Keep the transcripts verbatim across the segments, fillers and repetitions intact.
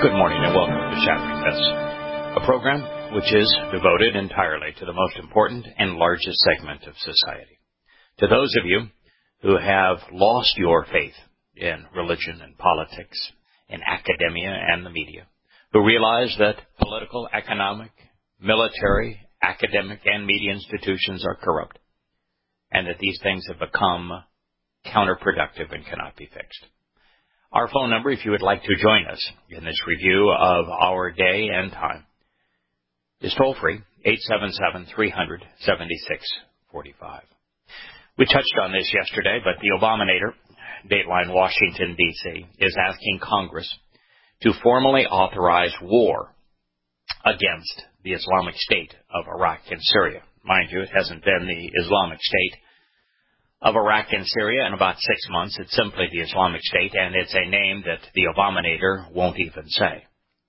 Good morning and welcome to Shattering Myths, a program which is devoted entirely to the most important and largest segment of society. To those of you who have lost your faith in religion and politics, in academia and the media, who realize that political, economic, military, academic, and media institutions are corrupt, and that these things have become counterproductive and cannot be fixed. Our phone number, if you would like to join us in this review of our day and time, is toll-free, eight seven seven, three hundred, seventy-six forty-five. We touched on this yesterday, but the Obamator, Dateline Washington, D C, is asking Congress to formally authorize war against the Islamic State of Iraq and Syria. Mind you, it hasn't been the Islamic State of Iraq and Syria in about six months. It's simply the Islamic State, and it's a name that the Obamator won't even say.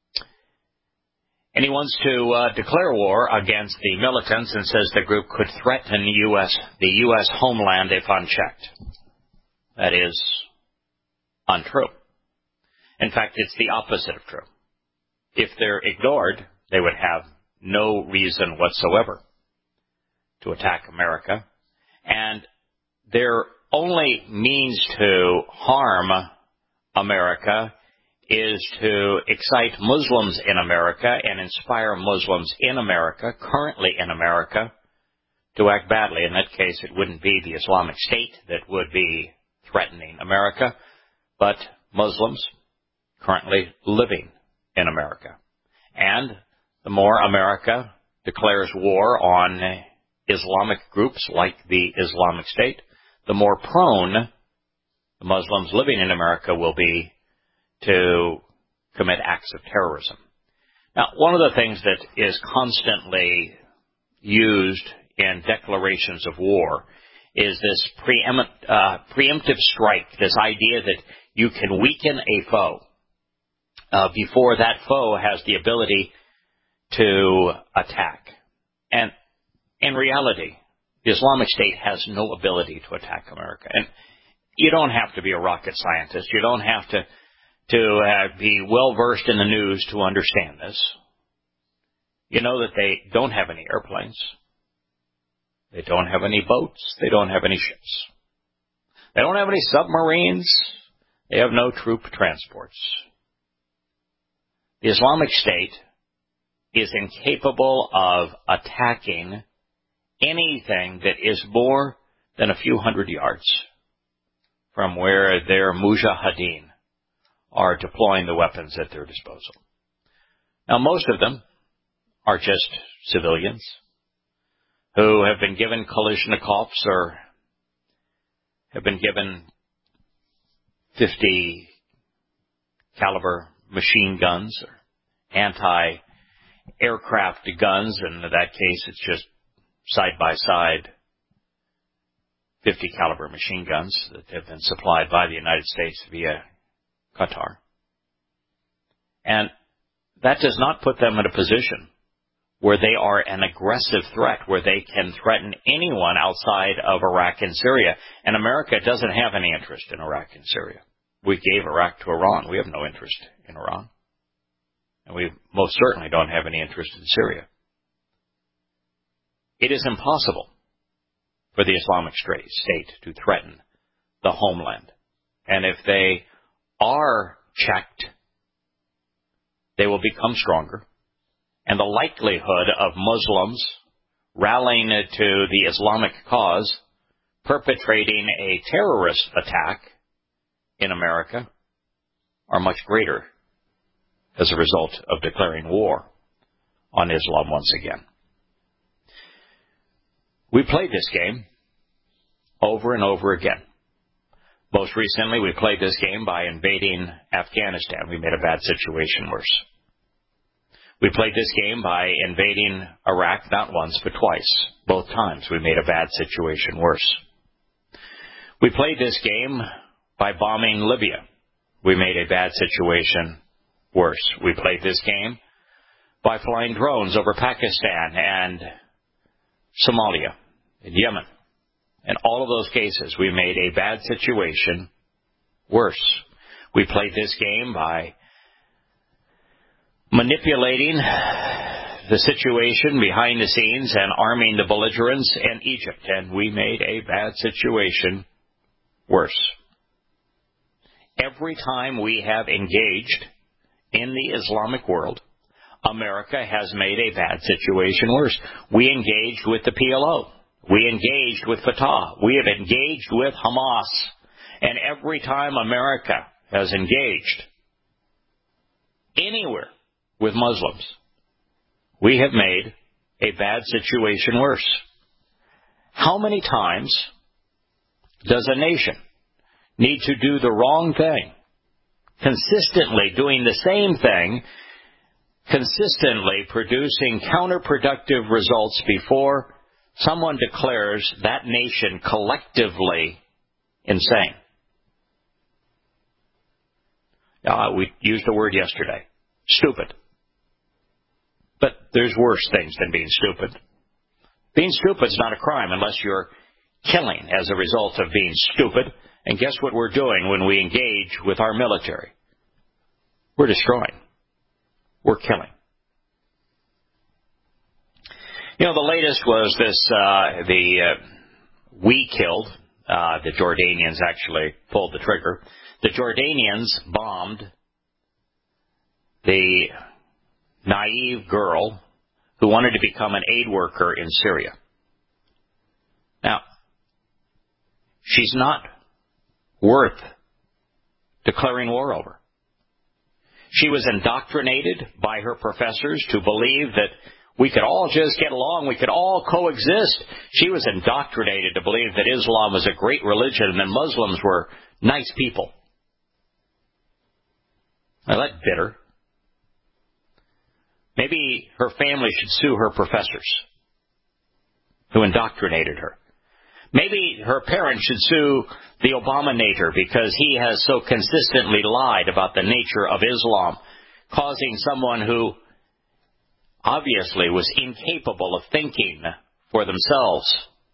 And he wants to uh, declare war against the militants and says the group could threaten the U S, the U S homeland if unchecked. That is untrue. In fact, it's the opposite of true. If they're ignored, they would have no reason whatsoever to attack America, and their only means to harm America is to excite Muslims in America and inspire Muslims in America, currently in America, to act badly. In that case, it wouldn't be the Islamic State that would be threatening America, but Muslims currently living in America. And the more America declares war on Islamic groups like the Islamic State, the more prone the Muslims living in America will be to commit acts of terrorism. Now, one of the things that is constantly used in declarations of war is this preempt, uh, preemptive strike, this idea that you can weaken a foe uh, before that foe has the ability to attack. And in reality, the Islamic State has no ability to attack America. And you don't have to be a rocket scientist. You don't have to, to uh, be well-versed in the news to understand this. You know that they don't have any airplanes. They don't have any boats. They don't have any ships. They don't have any submarines. They have no troop transports. The Islamic State is incapable of attacking anything that is more than a few hundred yards from where their mujahideen are deploying the weapons at their disposal. Now, most of them are just civilians who have been given Kalashnikovs or have been given fifty caliber machine guns or anti-aircraft guns, and in that case it's just side-by-side fifty caliber machine guns that have been supplied by the United States via Qatar. And that does not put them in a position where they are an aggressive threat, where they can threaten anyone outside of Iraq and Syria. And America doesn't have any interest in Iraq and Syria. We gave Iraq to Iran. We have no interest in Iran. And we most certainly don't have any interest in Syria. It is impossible for the Islamic State to threaten the homeland. And if they are checked, they will become stronger. And the likelihood of Muslims rallying to the Islamic cause, perpetrating a terrorist attack in America, are much greater as a result of declaring war on Islam once again. We played this game over and over again. Most recently, we played this game by invading Afghanistan. We made a bad situation worse. We played this game by invading Iraq not once but twice. Both times we made a bad situation worse. We played this game by bombing Libya. We made a bad situation worse. We played this game by flying drones over Pakistan and Somalia and Yemen. In all of those cases, we made a bad situation worse. We played this game by manipulating the situation behind the scenes and arming the belligerents in Egypt. And we made a bad situation worse. Every time we have engaged in the Islamic world, America has made a bad situation worse. We engaged with the P L O. We engaged with Fatah. We have engaged with Hamas. And every time America has engaged anywhere with Muslims, we have made a bad situation worse. How many times does a nation need to do the wrong thing, consistently doing the same thing, consistently producing counterproductive results before someone declares that nation collectively insane? Uh, we used the word yesterday, stupid. But there's worse things than being stupid. Being stupid is not a crime unless you're killing as a result of being stupid. And guess what we're doing when we engage with our military? We're destroying. We're killing. You know, the latest was this, uh, the, uh, we killed, uh, the Jordanians actually pulled the trigger. The Jordanians bombed the naive girl who wanted to become an aid worker in Syria. Now, she's not worth declaring war over. She was indoctrinated by her professors to believe that we could all just get along, we could all coexist. She was indoctrinated to believe that Islam was a great religion and that Muslims were nice people. Now, that's bitter. Maybe her family should sue her professors who indoctrinated her. Maybe her parents should sue the Obama-nator because he has so consistently lied about the nature of Islam, causing someone who obviously was incapable of thinking for themselves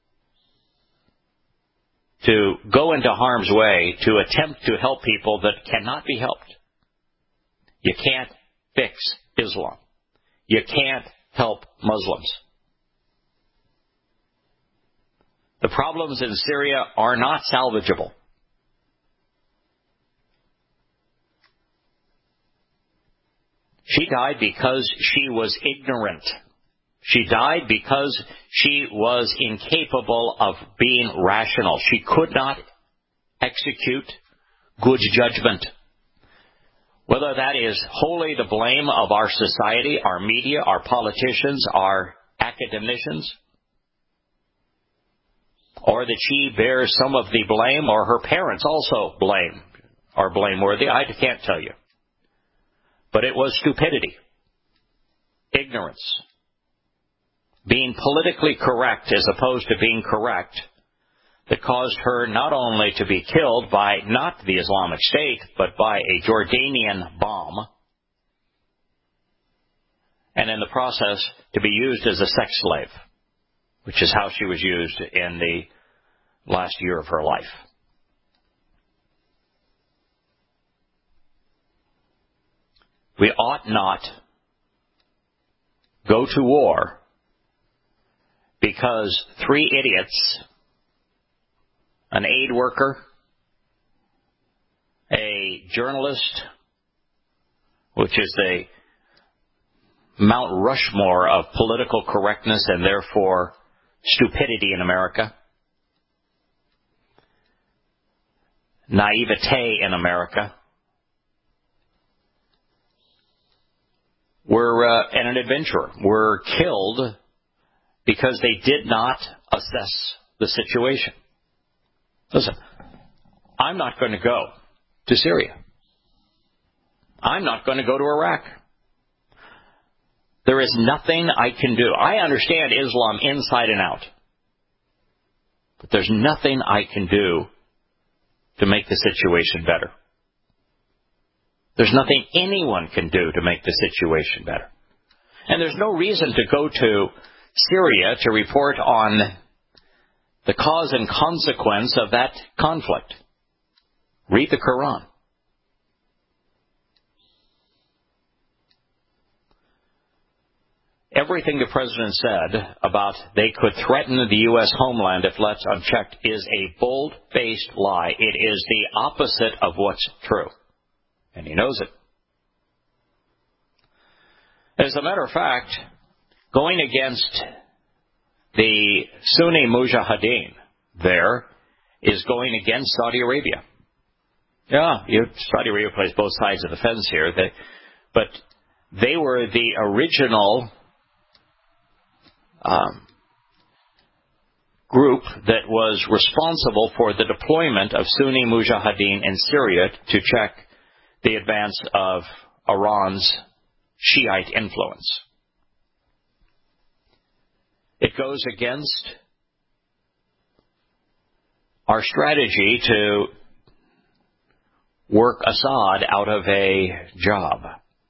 to go into harm's way to attempt to help people that cannot be helped. You can't fix Islam. You can't help Muslims. The problems in Syria are not salvageable. She died because she was ignorant. She died because she was incapable of being rational. She could not execute good judgment. Whether that is wholly the blame of our society, our media, our politicians, our academicians, or that she bears some of the blame, or her parents also blame, are blameworthy, I can't tell you. But it was stupidity, ignorance, being politically correct as opposed to being correct, that caused her not only to be killed by not the Islamic State, but by a Jordanian bomb, and in the process to be used as a sex slave, which is how she was used in the last year of her life. We ought not go to war because three idiots, an aid worker, a journalist, which is the Mount Rushmore of political correctness and therefore stupidity in America, naivete in America, were uh, and an adventurer were killed because they did not assess the situation. Listen, I'm not going to go to Syria. I'm not going to go to Iraq. There is nothing I can do. I understand Islam inside and out. But there's nothing I can do to make the situation better. There's nothing anyone can do to make the situation better. And there's no reason to go to Syria to report on the cause and consequence of that conflict. Read the Quran. everything the president said about they could threaten the U S homeland if left unchecked is a bold-faced lie. It is the opposite of what's true. And he knows it. As a matter of fact, going against the Sunni Mujahideen there is going against Saudi Arabia. Yeah, you, Saudi Arabia plays both sides of the fence here. They, but they were the original um, group that was responsible for the deployment of Sunni Mujahideen in Syria to check the advance of Iran's Shiite influence. It goes against our strategy to work Assad out of a job.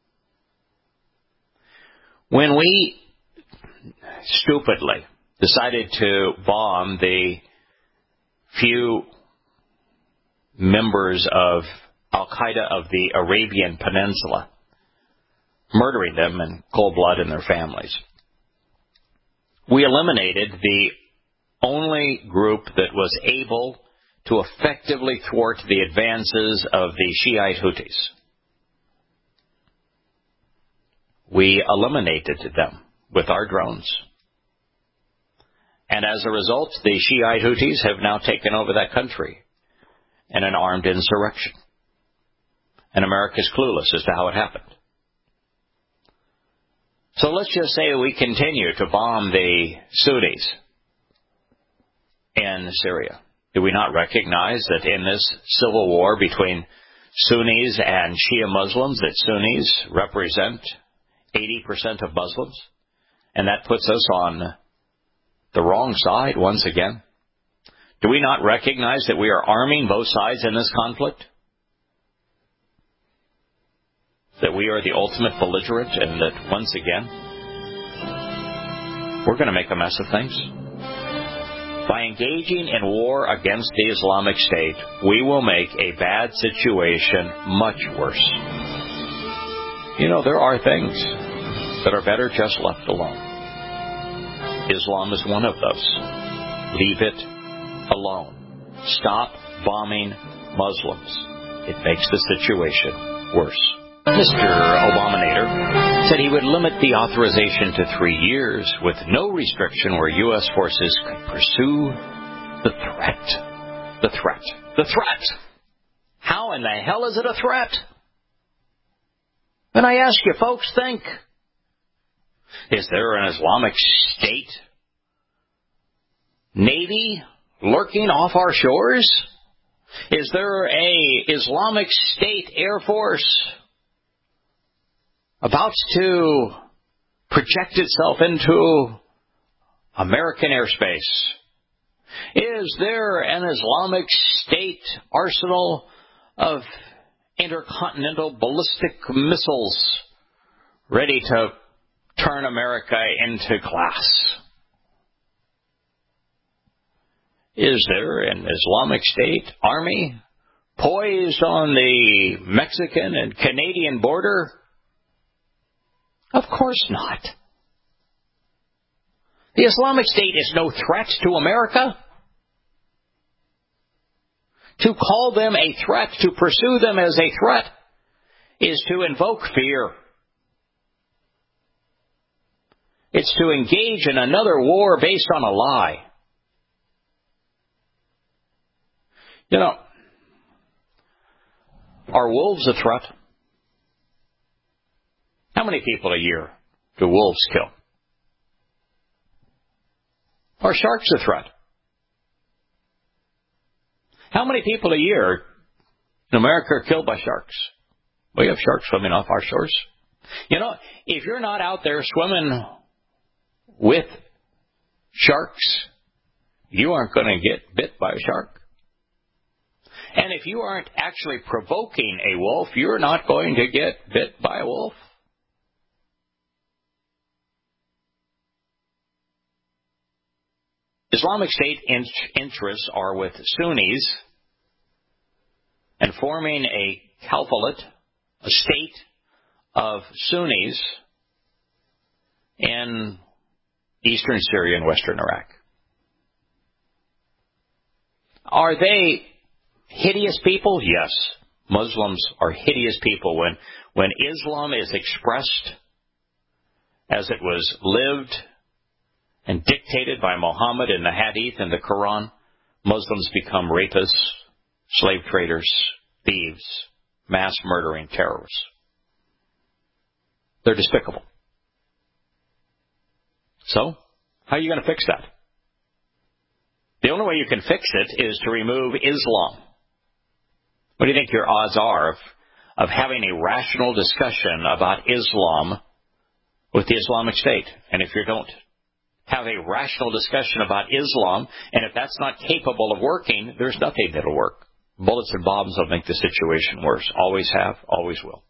When we stupidly decided to bomb the few members of Al-Qaeda of the Arabian Peninsula, murdering them in cold blood and their families, we eliminated the only group that was able to effectively thwart the advances of the Shiite Houthis. We eliminated them with our drones. And as a result, the Shiite Houthis have now taken over that country in an armed insurrection. And America's clueless as to how it happened. So let's just say we continue to bomb the Sunnis in Syria. Do we not recognize that in this civil war between Sunnis and Shia Muslims, that Sunnis represent eighty percent of Muslims? And that puts us on the wrong side once again. Do we not recognize that we are arming both sides in this conflict? That we are the ultimate belligerent, and that once again, we're going to make a mess of things. By engaging in war against the Islamic State, we will make a bad situation much worse. You know, there are things that are better just left alone. Islam is one of those. Leave it alone. Stop bombing Muslims. It makes the situation worse. Mister Obamator said he would limit the authorization to three years with no restriction where U S forces could pursue the threat. The threat. The threat. How in the hell is it a threat? And I ask you, folks, think. Is there an Islamic State Navy lurking off our shores? Is there a Islamic State Air Force about to project itself into American airspace? Is there an Islamic State arsenal of intercontinental ballistic missiles ready to turn America into glass? Is there an Islamic State army poised on the Mexican and Canadian border? Of course not. The Islamic State is no threat to America. To call them a threat, to pursue them as a threat, is to invoke fear. It's to engage in another war based on a lie. You know, are wolves a threat? How many people a year do wolves kill? Are sharks a threat? How many people a year in America are killed by sharks? We have sharks swimming off our shores. You know, if you're not out there swimming with sharks, you aren't going to get bit by a shark. And if you aren't actually provoking a wolf, you're not going to get bit by a wolf. Islamic State interests are with Sunnis and forming a caliphate, a state of Sunnis in eastern Syria and western Iraq. Are they hideous people? Yes. Muslims are hideous people. When, when Islam is expressed as it was lived and dictated by Muhammad in the Hadith and the Quran, Muslims become rapists, slave traders, thieves, mass murdering terrorists. They're despicable. So, how are you going to fix that? The only way you can fix it is to remove Islam. What do you think your odds are of, of having a rational discussion about Islam with the Islamic State? And if you don't have a rational discussion about Islam, and if that's not capable of working, there's nothing that'll work. Bullets and bombs will make the situation worse. Always have, always will.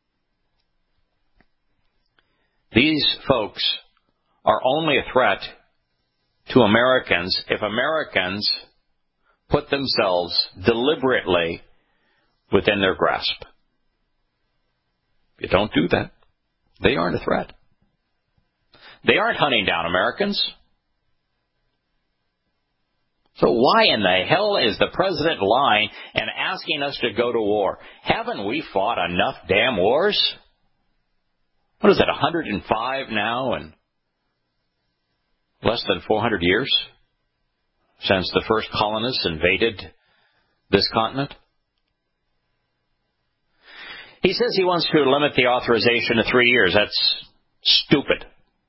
These folks are only a threat to Americans if Americans put themselves deliberately within their grasp. If you don't do that, they aren't a threat. They aren't hunting down Americans. So why in the hell is the president lying and asking us to go to war? Haven't we fought enough damn wars? What is it, one hundred five now and less than four hundred years since the first colonists invaded this continent? He says he wants to limit the authorization to three years. That's stupid.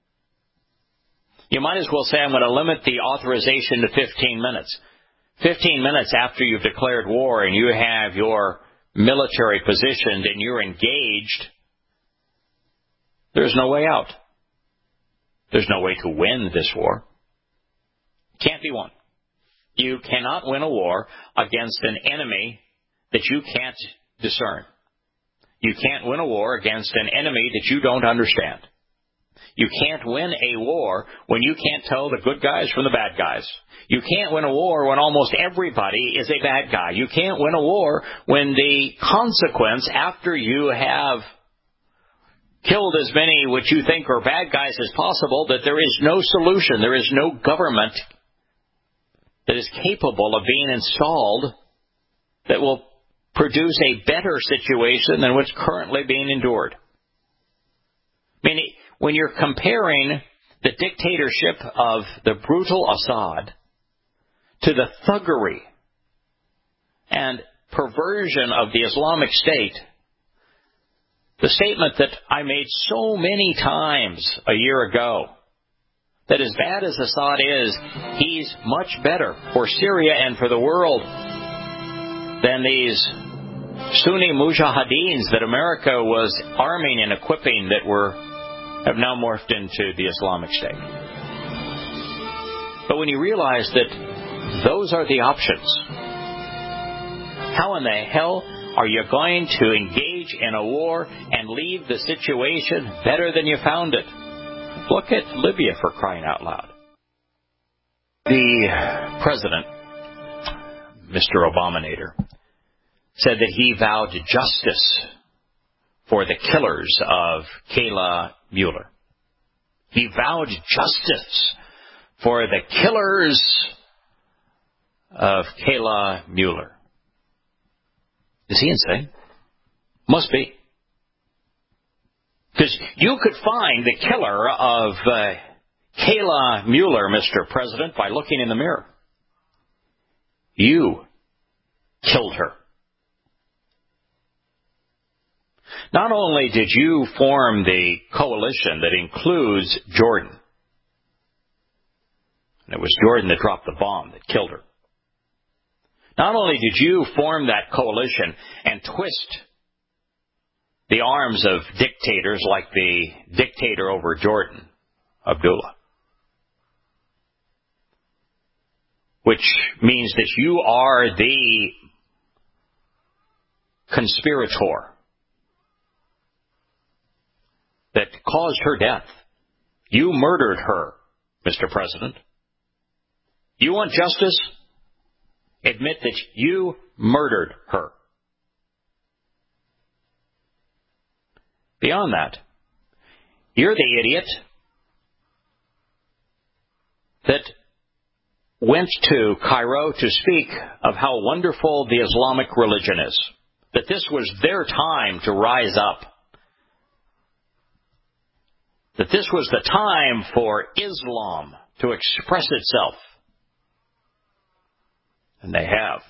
You might as well say I'm going to limit the authorization to fifteen minutes. fifteen minutes after you've declared war and you have your military positioned and you're engaged, there's no way out. There's no way to win this war. Can't be won. You cannot win a war against an enemy that you can't discern. You can't win a war against an enemy that you don't understand. You can't win a war when you can't tell the good guys from the bad guys. You can't win a war when almost everybody is a bad guy. You can't win a war when the consequence after you have killed as many what you think are bad guys as possible, that there is no solution. There is no government that is capable of being installed that will produce a better situation than what's currently being endured. I mean, when you're comparing the dictatorship of the brutal Assad to the thuggery and perversion of the Islamic State, the statement that I made so many times a year ago, that as bad as Assad is, he's much better for Syria and for the world than these Sunni mujahideens that America was arming and equipping that were have now morphed into the Islamic State. But when you realize that those are the options, how in the hell are you going to engage in a war and leave the situation better than you found it? Look at Libya, for crying out loud. The president, Mister Obamator, said that he vowed justice for the killers of Kayla Mueller. He vowed justice for the killers of Kayla Mueller. Is he insane? Must be. Because you could find the killer of uh, Kayla Mueller, Mister President, by looking in the mirror. You killed her. Not only did you form the coalition that includes Jordan, and it was Jordan that dropped the bomb that killed her. Not only did you form that coalition and twist the arms of dictators like the dictator over Jordan, Abdullah, which means that you are the conspirator that caused her death. You murdered her, Mister President. You want justice? Admit that you murdered her. Beyond that, you're the idiot that went to Cairo to speak of how wonderful the Islamic religion is, that this was their time to rise up, that this was the time for Islam to express itself. And they have.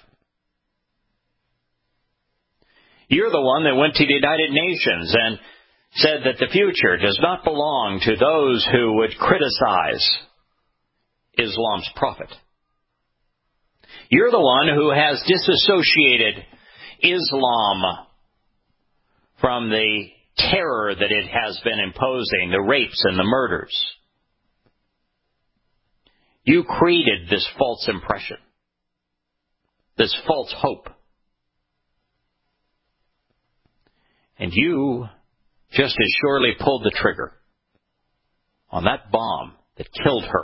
You're the one that went to the United Nations and said that the future does not belong to those who would criticize Islam's prophet. You're the one who has disassociated Islam from the terror that it has been imposing, the rapes and the murders. You created this false impression, this false hope. And you just as surely pulled the trigger on that bomb that killed her.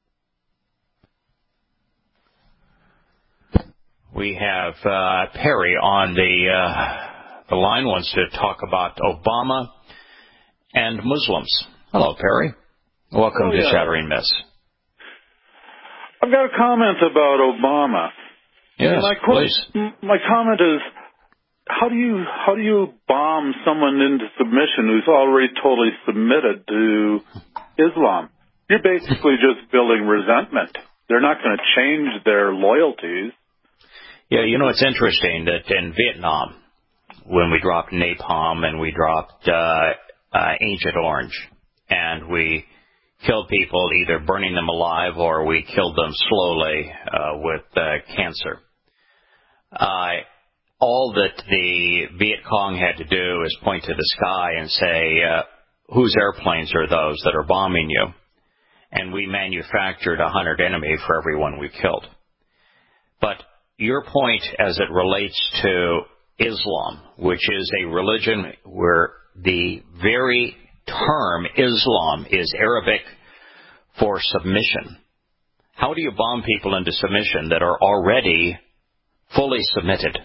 We have uh, Perry on the, uh, the line, wants to talk about Obama and Muslims. Hello, Perry. Welcome oh, yeah. to Shattering Myths. I've got a comment about Obama. Yes, my please. My comment is, how do you how do you bomb someone into submission who's already totally submitted to Islam? You're basically just building resentment. They're not going to change their loyalties. Yeah, you know, it's interesting that in Vietnam, when we dropped napalm and we dropped uh, uh, Agent Orange, and we killed people either burning them alive or we killed them slowly uh, with uh, cancer, uh, all that the Viet Cong had to do is point to the sky and say, uh, whose airplanes are those that are bombing you? And we manufactured a hundred enemy for every one we killed. But your point as it relates to Islam, which is a religion where the very term Islam is Arabic for submission. How do you bomb people into submission that are already fully submitted?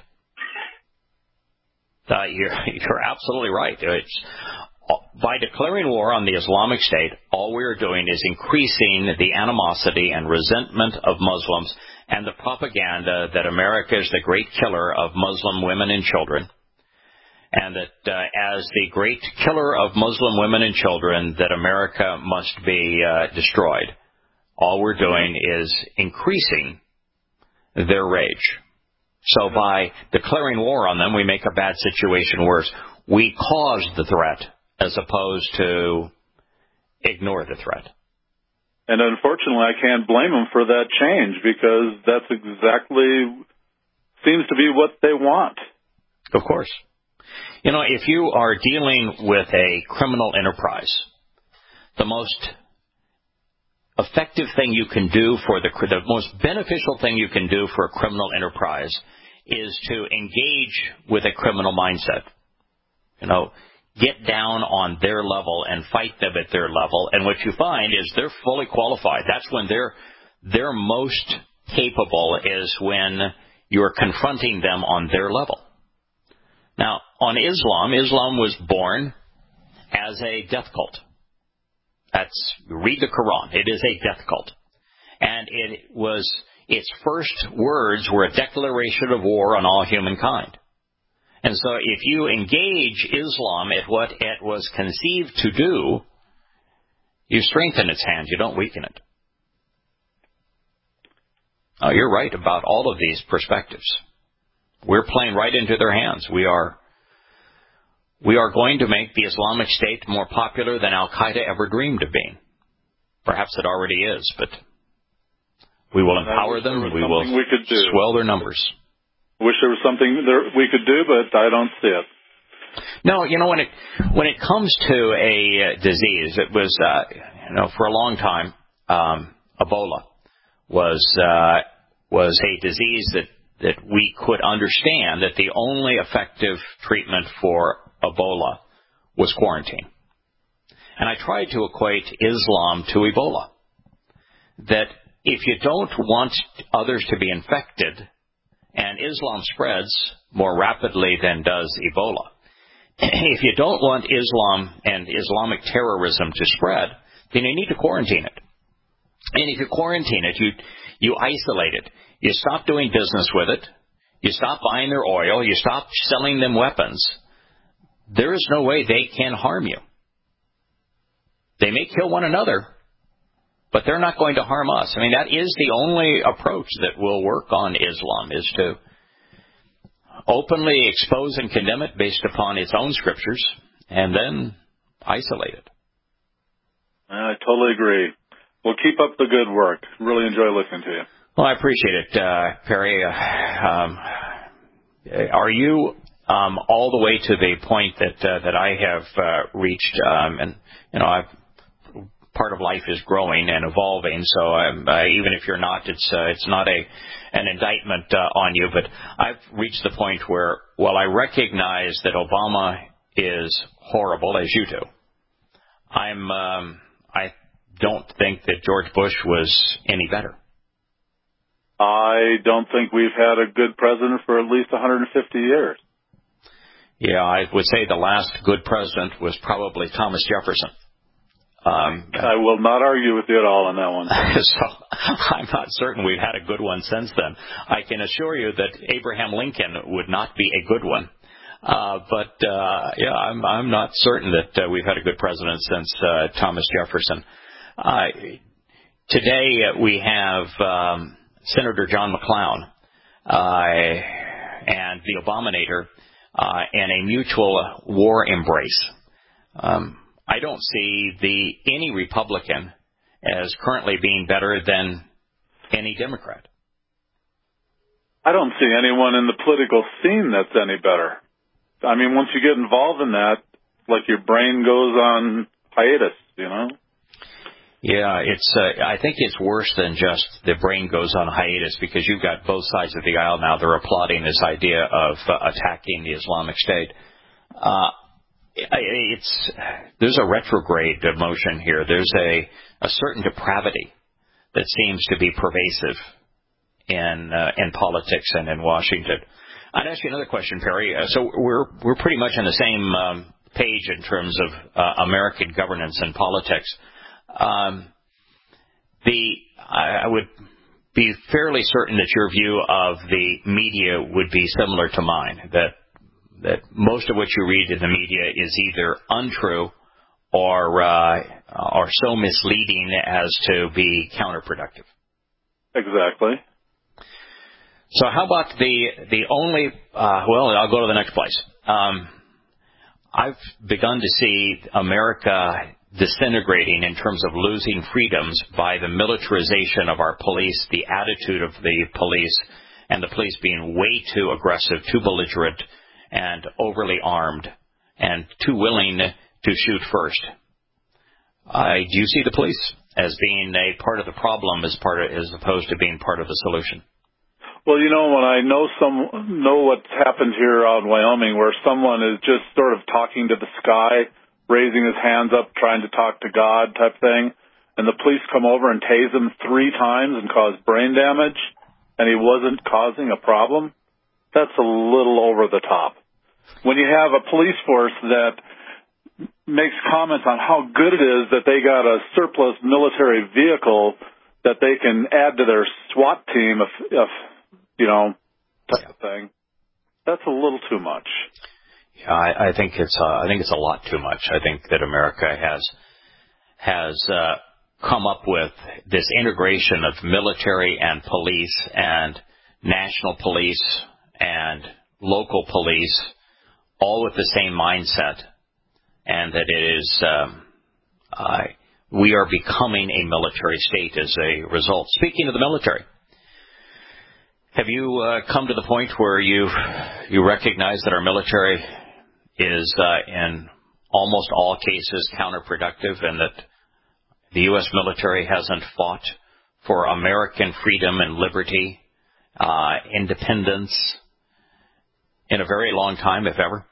Uh, you're, you're absolutely right. It's, by declaring war on the Islamic State, all we're doing is increasing the animosity and resentment of Muslims and the propaganda that America is the great killer of Muslim women and children, and that uh, as the great killer of Muslim women and children, that America must be uh, destroyed. All we're doing is increasing their rage. So by declaring war on them, we make a bad situation worse. We cause the threat as opposed to ignore the threat. And unfortunately, I can't blame them for that change, because that's exactly, seems to be what they want. Of course. You know, if you are dealing with a criminal enterprise, the most effective thing you can do for the, the most beneficial thing you can do for a criminal enterprise is to engage with a criminal mindset. You know, get down on their level and fight them at their level. And what you find is they're fully qualified. That's when they're, they're most capable, is when you're confronting them on their level. Now, on Islam, Islam was born as a death cult. That's, read the Quran. It is a death cult. And it was, its first words were a declaration of war on all humankind. And so if you engage Islam at what it was conceived to do, you strengthen its hand. You don't weaken it. Oh, you're right about all of these perspectives. We're playing right into their hands. We are, we are going to make the Islamic State more popular than Al-Qaeda ever dreamed of being. Perhaps it already is, but we will empower them. We will we could do. swell their numbers. Wish there was something there we could do, but I don't see it. No, you know, when it when it comes to a disease, it was, uh, you know, for a long time, um, Ebola was uh, was a disease that, that we could understand that the only effective treatment for Ebola was quarantine. And I tried to equate Islam to Ebola. That if you don't want others to be infected, and Islam spreads more rapidly than does Ebola, if you don't want Islam and Islamic terrorism to spread, then you need to quarantine it. And if you quarantine it, you you isolate it. You stop doing business with it. You stop buying their oil. You stop selling them weapons. There is no way they can harm you. They may kill one another, but they're not going to harm us. I mean, that is the only approach that will work on Islam, is to openly expose and condemn it based upon its own scriptures, and then isolate it. I totally agree. Well, keep up the good work. Really enjoy listening to you. Well, I appreciate it, uh, Perry. Uh, um, are you um, all the way to the point that uh, that I have uh, reached? Um, and you know, I've, part of life is growing and evolving. So um, uh, even if you're not, it's uh, it's not a an indictment uh, on you. But I've reached the point where, while I recognize that Obama is horrible, as you do, I'm um, I don't think that George Bush was any better. I don't think we've had a good president for at least one hundred fifty years. Yeah, I would say the last good president was probably Thomas Jefferson. Um, I will not argue with you at all on that one. So I'm not certain we've had a good one since then. I can assure you that Abraham Lincoln would not be a good one. Uh, but, uh, yeah, I'm, I'm not certain that uh, we've had a good president since uh, Thomas Jefferson. Uh, today uh, we have um, Senator John McClown uh, and the Abominator uh, in a mutual war embrace. Um, I don't see the any Republican as currently being better than any Democrat. I don't see anyone in the political scene that's any better. I mean, once you get involved in that, like your brain goes on hiatus, you know? Yeah, it's. Uh, I think it's worse than just the brain goes on hiatus, because you've got both sides of the aisle now. They're applauding this idea of uh, attacking the Islamic State. Uh, it's there's a retrograde motion here. There's a, a certain depravity that seems to be pervasive in uh, in politics and in Washington. I'd ask you another question, Perry. Uh, so we're we're pretty much on the same um, page in terms of uh, American governance and politics. Um, the I would be fairly certain that your view of the media would be similar to mine. That that most of what you read in the media is either untrue or uh, or so misleading as to be counterproductive. Exactly. So how about the the only, uh, well, I'll go to the next place. Um, I've begun to see America disintegrating in terms of losing freedoms by the militarization of our police, the attitude of the police, and the police being way too aggressive, too belligerent, and overly armed, and too willing to shoot first. Uh, do you see the police as being a part of the problem as part of, as opposed to being part of the solution? Well, you know, when I know some know what's happened here out in Wyoming, where someone is just sort of talking to the sky, raising his hands up, trying to talk to God type thing, and the police come over and tase him three times and cause brain damage, and he wasn't causing a problem, that's a little over the top. When you have a police force that makes comments on how good it is that they got a surplus military vehicle that they can add to their SWAT team if, if you know, type of thing, that's a little too much. Yeah, I, I think it's uh, I think it's a lot too much. I think that America has has uh, come up with this integration of military and police and national police and local police, all with the same mindset, and that it is um, uh, we are becoming a military state as a result. Speaking of the military, have you uh, come to the point where you you recognize that our military is uh, in almost all cases counterproductive, and that the U S military hasn't fought for American freedom and liberty, uh, independence in a very long time, if ever?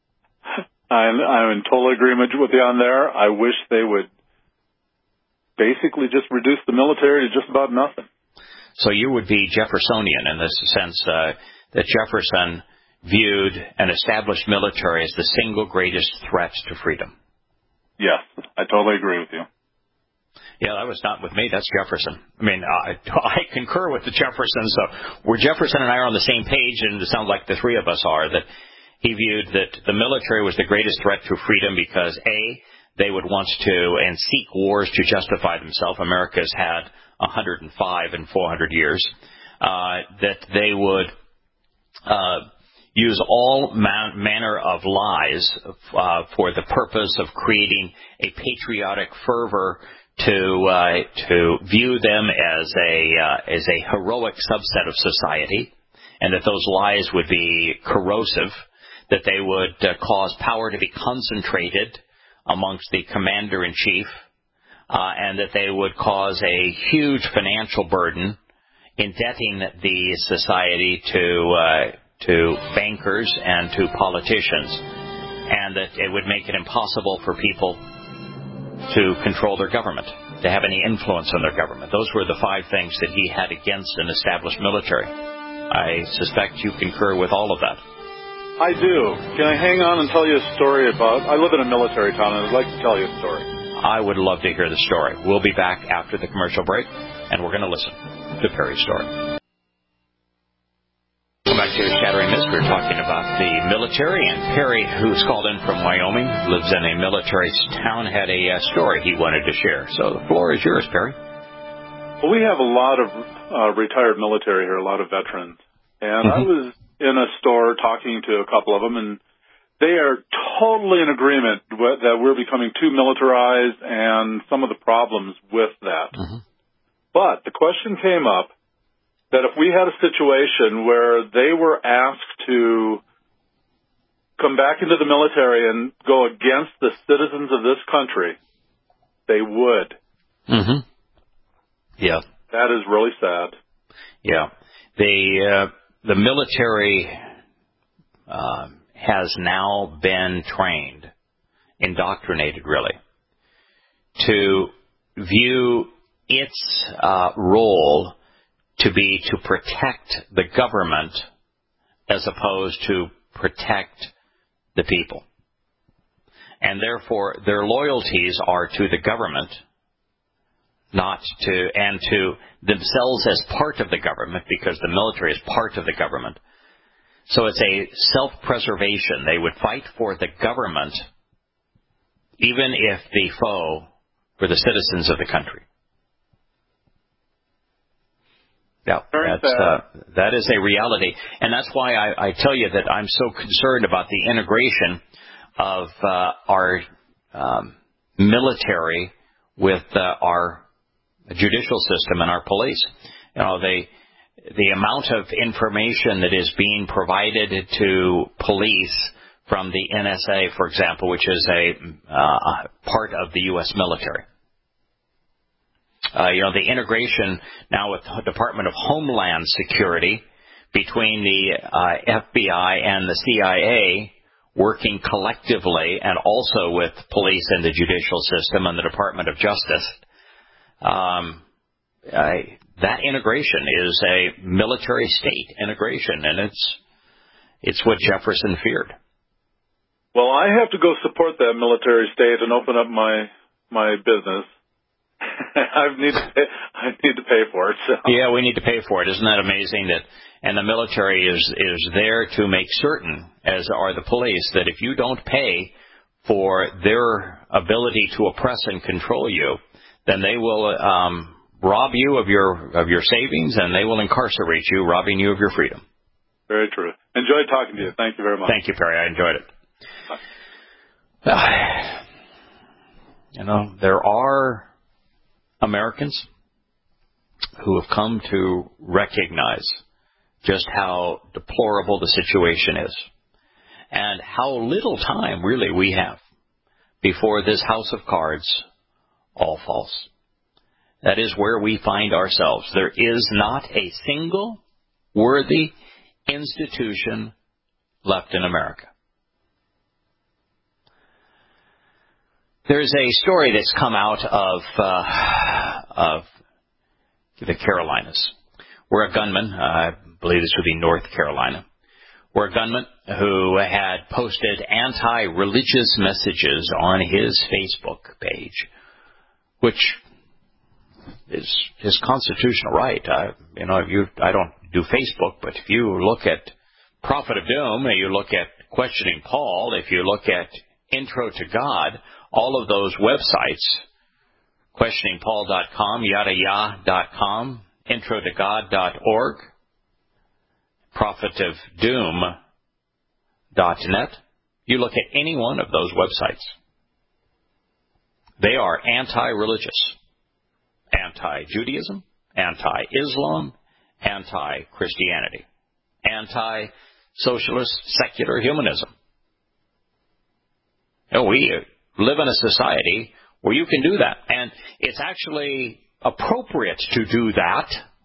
I'm, I'm in total agreement with you on there. I wish they would basically just reduce the military to just about nothing. So you would be Jeffersonian in this sense, uh, that Jefferson viewed an established military as the single greatest threat to freedom. Yes, I totally agree with you. Yeah, that was not with me. That's Jefferson. I mean, I, I concur with the Jeffersons. So where Jefferson and I are on the same page, and it sounds like the three of us are, that he viewed that the military was the greatest threat to freedom because, A, they would want to and seek wars to justify themselves. America's had one hundred five in four hundred years. Uh, that they would uh, use all man- manner of lies uh, for the purpose of creating a patriotic fervor to uh, to view them as a uh, as a heroic subset of society, and that those lies would be corrosive, that they would uh, cause power to be concentrated amongst the commander-in-chief, uh, and that they would cause a huge financial burden, indebting the society to uh, to bankers and to politicians, and that it would make it impossible for people to control their government, to have any influence on their government. Those were the five things that he had against an established military. I suspect you concur with all of that. I do. Can I hang on and tell you a story about... I live in a military town, and I'd like to tell you a story. I would love to hear the story. We'll be back after the commercial break, and we're going to listen to Perry's story. Welcome back to Shattering Myths. We're talking about the military, and Perry, who's called in from Wyoming, lives in a military town, had a uh, story he wanted to share. So the floor is yours, Perry. Well, we have a lot of uh, retired military here, a lot of veterans. And mm-hmm. I was in a store talking to a couple of them, and they are totally in agreement with, that we're becoming too militarized and some of the problems with that. Mm-hmm. But the question came up that if we had a situation where they were asked to come back into the military and go against the citizens of this country, they would. Mm-hmm. Yeah. That is really sad. Yeah. The, uh, the military uh, has now been trained, indoctrinated really, to view its uh, role to be to protect the government as opposed to protect the people. And therefore, their loyalties are to the government, not to, and to themselves as part of the government, because the military is part of the government. So it's a self-preservation. They would fight for the government, even if the foe were the citizens of the country. Yeah, that's, uh, that is a reality. And that's why I, I tell you that I'm so concerned about the integration of uh, our um, military with uh, our judicial system and our police. You know, they, the amount of information that is being provided to police from the N S A, for example, which is a uh, part of the U S military. Uh, you know, the integration now with the Department of Homeland Security between the uh, F B I and the C I A working collectively, and also with police and the judicial system and the Department of Justice. Um, I, that integration is a military state integration, and it's it's what Jefferson feared. Well, I have to go support that military state and open up my my business. I need to pay, I need to pay for it. So. Yeah, we need to pay for it. Isn't that amazing? That and the military is is there to make certain, as are the police, that if you don't pay for their ability to oppress and control you, then they will um, rob you of your of your savings, and they will incarcerate you, robbing you of your freedom. Very true. Enjoyed talking to you. Thank you very much. Thank you, Perry. I enjoyed it. Uh, you know, there are Americans who have come to recognize just how deplorable the situation is and how little time really we have before this house of cards all falls. That is where we find ourselves. There is not a single worthy institution left in America. There's a story that's come out of uh, of the Carolinas, where a gunman, uh, I believe this would be North Carolina, where a gunman who had posted anti-religious messages on his Facebook page, which is his constitutional right. I, you know, you, I don't do Facebook, but if you look at Prophet of Doom, and you look at Questioning Paul, if you look at Intro to God, all of those websites, questioning paul dot com, yada yada dot com, intro to god dot org, prophet of doom dot net, you look at any one of those websites. They are anti-religious, anti-Judaism, anti-Islam, anti-Christianity, anti-socialist secular humanism. You know, we live in a society where you can do that, and it's actually appropriate to do that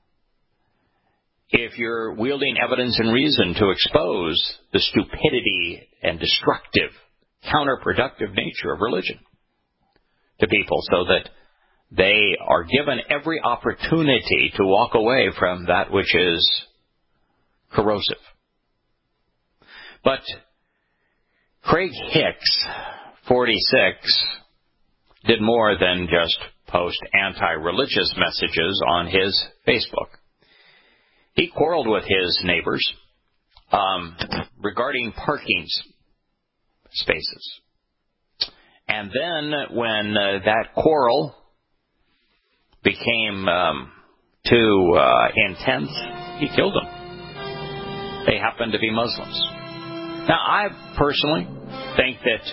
if you're wielding evidence and reason to expose the stupidity and destructive, counterproductive nature of religion to people, so that they are given every opportunity to walk away from that which is corrosive. But Craig Hicks, forty-six, did more than just post anti-religious messages on his Facebook. He quarreled with his neighbors um, regarding parking spaces. And then when uh, that quarrel became um, too uh, intense, he killed them. They happened to be Muslims. Now, I personally think that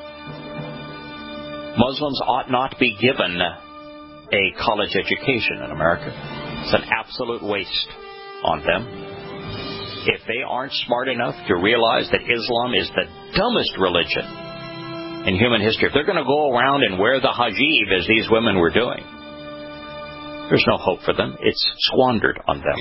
Muslims ought not be given a college education in America. It's an absolute waste on them. If they aren't smart enough to realize that Islam is the dumbest religion in human history, if they're going to go around and wear the hijab as these women were doing, there's no hope for them. It's squandered on them.